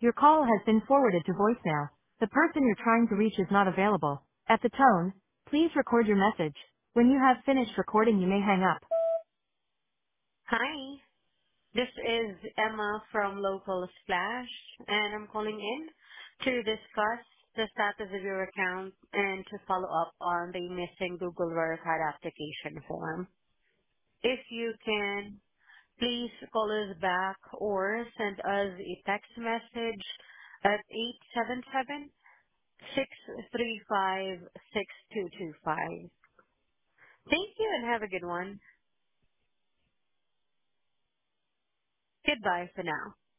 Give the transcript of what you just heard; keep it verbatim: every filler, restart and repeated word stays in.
Your call has been forwarded to voicemail. The person you're trying to reach is not available. At the tone, please record your message. When you have finished recording, you may hang up. Hi, this is Emma from Local Splash, and I'm calling in to discuss the status of your account and to follow up on the missing Google Verified application form. If you can, please call us back or send us a text message at eight seven seven, six three five, six two two five. Thank you and have a good one. Goodbye for now.